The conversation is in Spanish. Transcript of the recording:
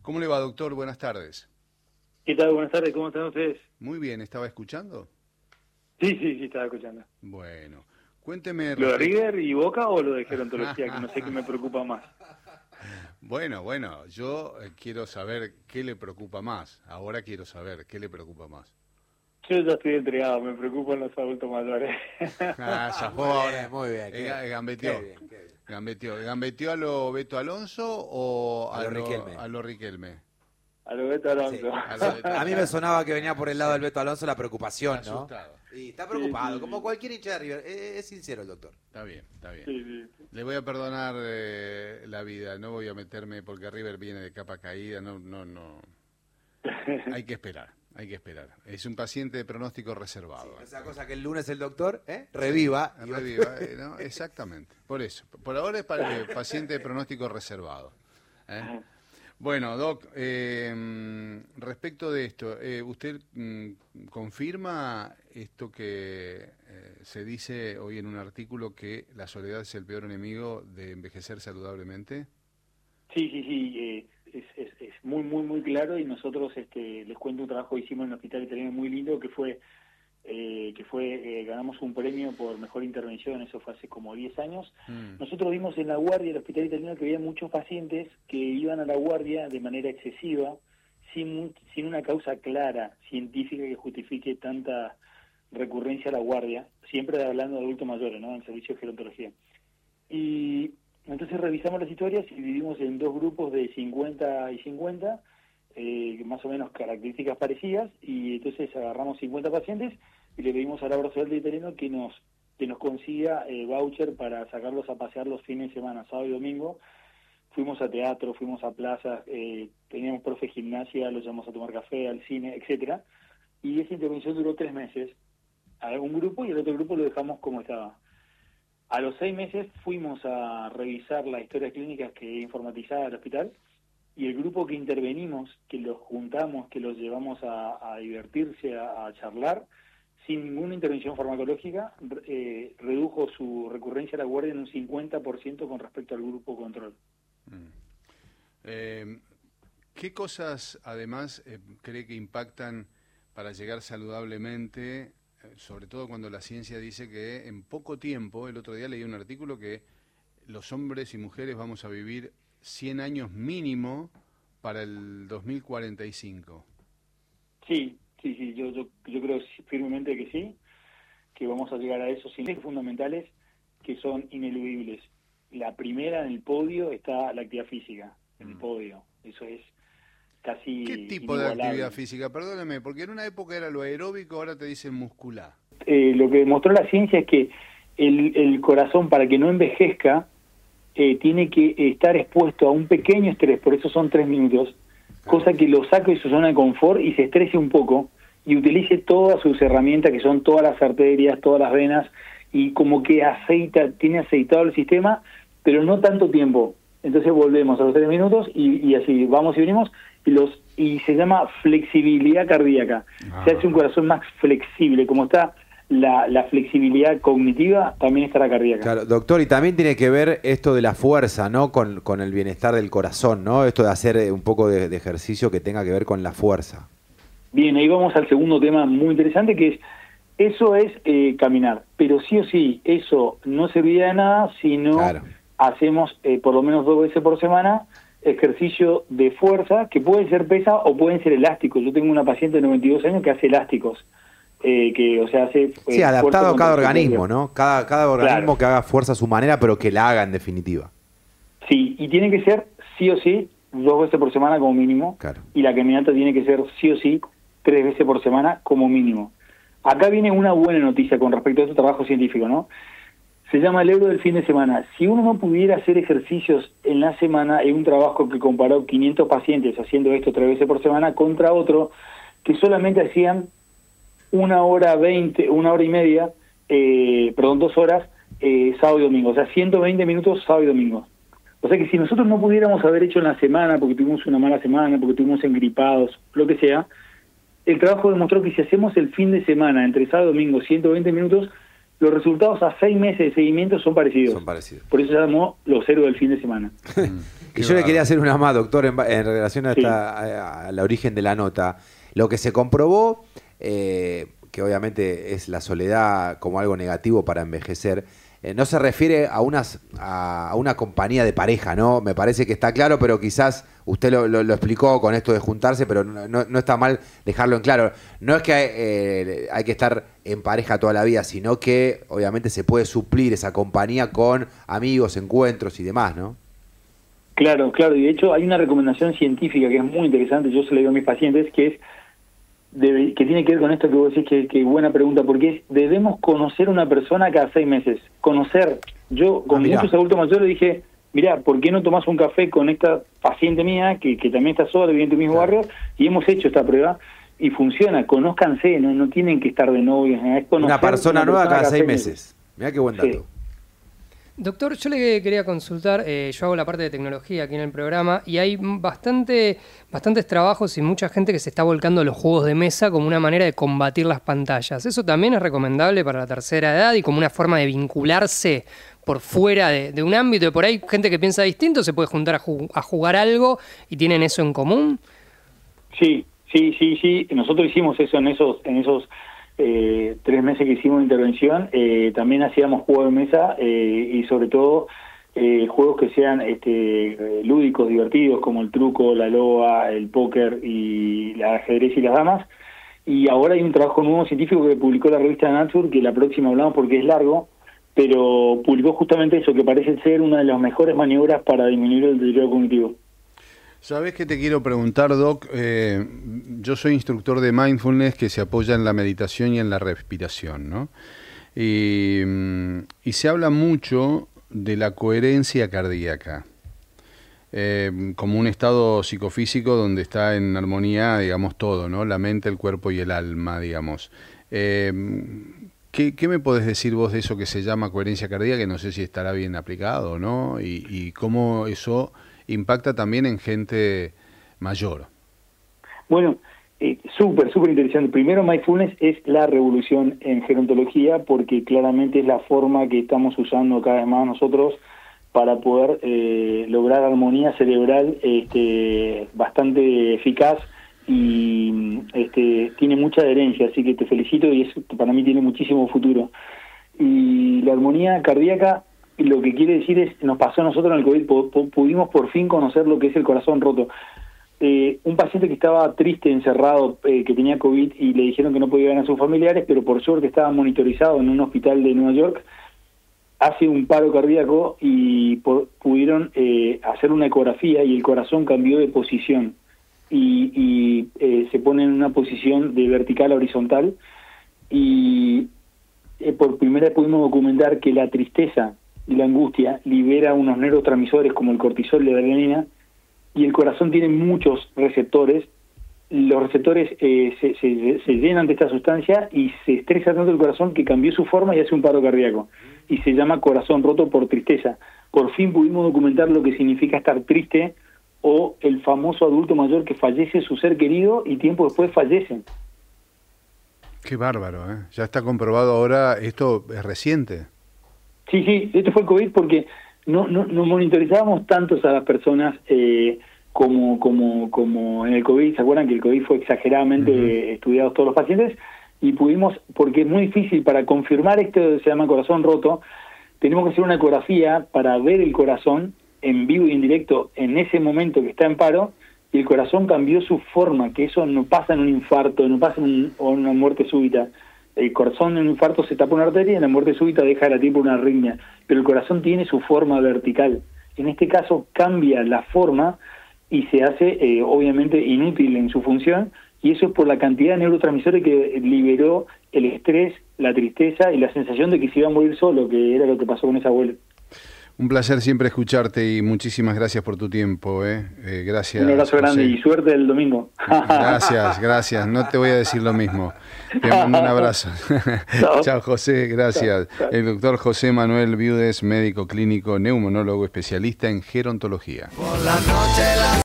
¿Cómo le va, doctor? Buenas tardes. ¿Qué tal? Buenas tardes, ¿cómo están ustedes? Muy bien, ¿estaba escuchando? Sí, estaba escuchando. Bueno, cuénteme... ¿Lo de River y Boca o lo de gerontología? Que no sé qué me preocupa más. Bueno, yo quiero saber qué le preocupa más. Ahora quiero saber qué le preocupa más. Yo ya estoy entregado, me preocupan los adultos mayores. Zafó ahora. Muy bien. Gambeteó. Qué bien. ¿Gambeteó a lo Beto Alonso o A lo Riquelme? a lo Riquelme? A lo Beto Alonso. Sí. A lo Beto A mí me sonaba que venía por el lado del Beto Alonso la preocupación, ¿no? Asustado. Y está preocupado, Sí. como cualquier hincha de River. Es sincero el doctor. Está bien. Sí. Le voy a perdonar la vida, no voy a meterme porque River viene de capa caída, no. Hay que esperar. Es un paciente de pronóstico reservado. Sí, esa cosa que el lunes el doctor reviva. ¿No? Exactamente. Por eso. Por ahora es paciente de pronóstico reservado. Bueno, Doc, respecto de esto, ¿usted confirma esto que se dice hoy en un artículo, que la soledad es el peor enemigo de envejecer saludablemente? Sí, es muy claro, y nosotros les cuento un trabajo que hicimos en el Hospital Italiano muy lindo, que fue ganamos un premio por mejor intervención. Eso fue hace como 10 años. Nosotros vimos en la guardia del Hospital Italiano que había muchos pacientes que iban a la guardia de manera excesiva, sin una causa clara, científica, que justifique tanta recurrencia a la guardia, siempre hablando de adultos mayores, ¿no?, en servicio de gerontología. Y entonces revisamos las historias y dividimos en dos grupos de 50 y 50, más o menos características parecidas, y entonces agarramos 50 pacientes y le pedimos a la obra social de Italiano que nos consiga voucher para sacarlos a pasear los fines de semana, sábado y domingo. Fuimos a teatro, fuimos a plazas, teníamos profe de gimnasia, los llamamos a tomar café, al cine, etcétera. Y esa intervención duró 3 meses, a un grupo, y el otro grupo lo dejamos como estaba. A los 6 meses fuimos a revisar las historias clínicas que informatizaba el hospital, y el grupo que intervenimos, que los juntamos, que los llevamos a divertirse, a charlar, sin ninguna intervención farmacológica, redujo su recurrencia a la guardia en un 50% con respecto al grupo control. ¿Qué cosas, además, cree que impactan para llegar saludablemente, sobre todo cuando la ciencia dice que en poco tiempo? El otro día leí un artículo que los hombres y mujeres vamos a vivir 100 años mínimo para el 2045. Sí, yo creo firmemente que sí, que vamos a llegar a esos ejes fundamentales que son ineludibles. La primera en el podio está la actividad física, en el podio. Eso es casi ¿Qué tipo de actividad física? Perdóneme, porque en una época era lo aeróbico, ahora te dicen muscular. Lo que demostró la ciencia es que el corazón, para que no envejezca, tiene que estar expuesto a un pequeño estrés, por eso son 3 minutos, cosa que lo saque de su zona de confort y se estrese un poco y utilice todas sus herramientas, que son todas las arterias, todas las venas, y como que tiene aceitado el sistema, pero no tanto tiempo. Entonces volvemos a los 3 minutos y así vamos y venimos, y se llama flexibilidad cardíaca. Se hace un corazón más flexible, como está la flexibilidad cognitiva, también está la cardíaca. Claro, doctor, y también tiene que ver esto de la fuerza, ¿no?, con el bienestar del corazón, ¿no? Esto de hacer un poco de ejercicio que tenga que ver con la fuerza. Bien, ahí vamos al segundo tema muy interesante, que eso es caminar. Pero sí o sí, eso no serviría de nada si no hacemos por lo menos 2 veces por semana ejercicio de fuerza, que puede ser pesa o pueden ser elásticos. Yo tengo una paciente de 92 años que hace elásticos. Hace sí, adaptado a cada organismo, ¿no? Cada organismo, claro, que haga fuerza a su manera, pero que la haga en definitiva. Sí, y tiene que ser sí o sí 2 veces por semana como mínimo, claro, y la caminata tiene que ser sí o sí 3 veces por semana como mínimo. Acá viene una buena noticia con respecto a este trabajo científico, ¿no? Se llama el euro del fin de semana. Si uno no pudiera hacer ejercicios en la semana, hay un trabajo que comparó 500 pacientes haciendo esto 3 veces por semana contra otro que solamente hacían 1 hora 20, 1 hora y media, 2 horas, sábado y domingo. O sea, 120 minutos sábado y domingo. O sea que si nosotros no pudiéramos haber hecho en la semana, porque tuvimos una mala semana, porque estuvimos engripados, lo que sea, el trabajo demostró que si hacemos el fin de semana, entre sábado y domingo, 120 minutos, los resultados a 6 meses de seguimiento son parecidos. Por eso se llamó los héroes del fin de semana. Y yo le quería hacer una más, doctor, en relación a al origen de la nota. Lo que se comprobó, que obviamente es la soledad como algo negativo para envejecer, no se refiere a una compañía de pareja, ¿no? Me parece que está claro, pero quizás usted lo explicó con esto de juntarse, pero no está mal dejarlo en claro. No es que hay que estar en pareja toda la vida, sino que obviamente se puede suplir esa compañía con amigos, encuentros y demás, ¿no? Claro, claro, y de hecho hay una recomendación científica que es muy interesante, yo se la digo a mis pacientes, que es que tiene que ver con esto que vos decís, que buena pregunta, porque debemos conocer una persona cada 6 meses. Conocer. Yo con muchos adultos mayores le dije, mirá, ¿por qué no tomás un café con esta paciente mía, que también está sola, vive en tu mismo barrio, y hemos hecho esta prueba, y funciona, conózcanse, no tienen que estar de novios, es conocer una persona nueva cada 6 meses. Mirá qué buen dato. Sí. Doctor, yo le quería consultar, yo hago la parte de tecnología aquí en el programa y hay bastantes trabajos y mucha gente que se está volcando a los juegos de mesa como una manera de combatir las pantallas. ¿Eso también es recomendable para la tercera edad y como una forma de vincularse por fuera de un ámbito? De por ahí gente que piensa distinto se puede juntar a jugar algo y tienen eso en común. Sí. Nosotros hicimos eso en esos 3 meses que hicimos intervención. También hacíamos juegos de mesa y sobre todo juegos que sean lúdicos, divertidos, como el truco, la loba, el póker y el ajedrez y las damas. Y ahora hay un trabajo nuevo científico que publicó la revista Nature, que la próxima hablamos porque es largo, pero publicó justamente eso, que parece ser una de las mejores maniobras para disminuir el deterioro cognitivo. ¿Sabés qué te quiero preguntar, Doc? Yo soy instructor de mindfulness que se apoya en la meditación y en la respiración, ¿no? Y se habla mucho de la coherencia cardíaca, como un estado psicofísico donde está en armonía, digamos, todo, ¿no? La mente, el cuerpo y el alma, digamos. ¿Qué me podés decir vos de eso que se llama coherencia cardíaca? Que no sé si estará bien aplicado, ¿no? Y cómo eso impacta también en gente mayor. Bueno, súper interesante. Primero, mindfulness es la revolución en gerontología porque claramente es la forma que estamos usando cada vez más nosotros para poder lograr armonía cerebral bastante eficaz y tiene mucha adherencia, así que te felicito y eso para mí tiene muchísimo futuro. Y la armonía cardíaca, lo que quiere decir es, nos pasó a nosotros en el COVID, pudimos por fin conocer lo que es el corazón roto. Un paciente que estaba triste, encerrado, que tenía COVID y le dijeron que no podía ver a sus familiares, pero por suerte estaba monitorizado en un hospital de Nueva York, hace un paro cardíaco y pudieron hacer una ecografía y el corazón cambió de posición y se pone en una posición de vertical a horizontal y por primera vez pudimos documentar que la tristeza y la angustia libera unos neurotransmisores como el cortisol y la adrenalina, y el corazón tiene muchos receptores. Los receptores se llenan de esta sustancia y se estresa tanto el corazón que cambió su forma y hace un paro cardíaco. Y se llama corazón roto por tristeza. Por fin pudimos documentar lo que significa estar triste o el famoso adulto mayor que fallece su ser querido y tiempo después fallece. Qué bárbaro, ¿eh? Ya está comprobado ahora, esto es reciente. Sí, esto fue el COVID porque no monitorizábamos tantos a las personas como en el COVID. ¿Se acuerdan que el COVID fue exageradamente estudiado todos los pacientes? Y pudimos, porque es muy difícil para confirmar esto que se llama corazón roto, tenemos que hacer una ecografía para ver el corazón en vivo y en directo en ese momento que está en paro, y el corazón cambió su forma, que eso no pasa en un infarto, no pasa en una muerte súbita. El corazón en un infarto se tapa una arteria y en la muerte súbita deja de latir por una arritmia, pero el corazón tiene su forma vertical. En este caso cambia la forma y se hace obviamente inútil en su función, y eso es por la cantidad de neurotransmisores que liberó el estrés, la tristeza y la sensación de que se iba a morir solo, que era lo que pasó con ese abuelo. Un placer siempre escucharte y muchísimas gracias por tu tiempo. Gracias. Un abrazo grande y suerte el domingo. Gracias. No te voy a decir lo mismo. Te mando un abrazo. Chao, José. Gracias. Chao. El doctor José Manuel Viudes, médico clínico, neumonólogo, especialista en gerontología. Por la noche